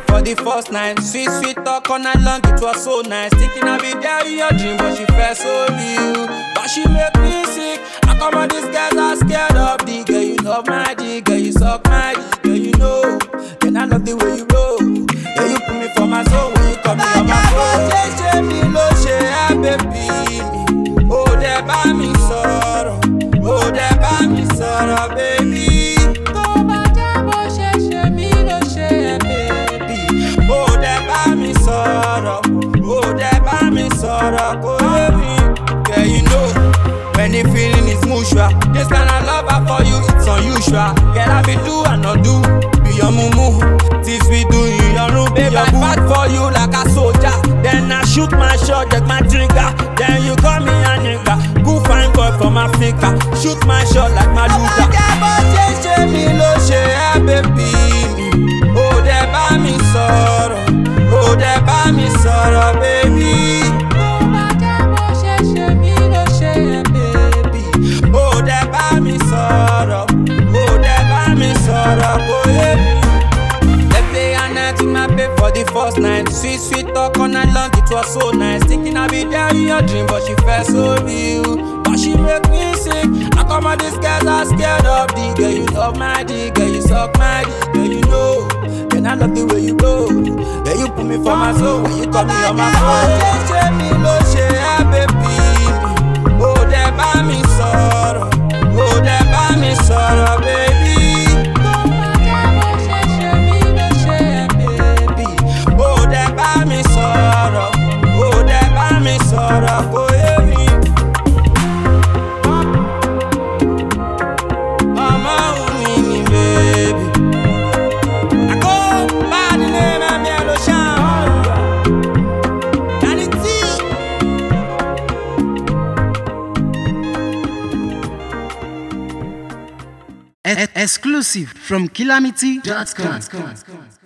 for the first night. Sweet, sweet talk all night long, it was so nice. Thinking I'll be there in your dream, but she felt so real. But she make me sick. How come all these guys are scared of the girl? You love my dick, girl, you suck my dick, girl, you know. Then I love the way you roll. Yeah, you put me for my soul when you call me on my phone. Baby, oh, there by me sorrow. Oh, there by me sorrow, baby. Oh, there by me sorrow. Oh, there by me sorrow, baby. Yeah, you know, when the feeling is mutual, this kind of love I for you, it's unusual. Girl, I be do and not do. Be your mumu, things we do in your room. Baby, I fight for you like a soldier. Then I shoot my shot, take my trigger. Then you call me a nigga. Go find boy from Africa. Shoot my shot like my Luther. Baby, oh, there by me sorrow. Oh, there by me sorrow, baby. Oh, there by me sorrow. Oh, there by me sorrow, baby. For the first night, sweet, sweet talk all night long, it was so nice. Thinking I'll be there in your dream, but she felt so real. But she make me sick. How come all these guys are scared of the girl? You love my dick, girl, you suck my dick, girl, you know. Then I love the way you go. Yeah, you put me for my soul when you call me on my phone. Baby, oh, there by me sorrow. Oh, there by me sorrow, baby. Exclusive from Calamity.com.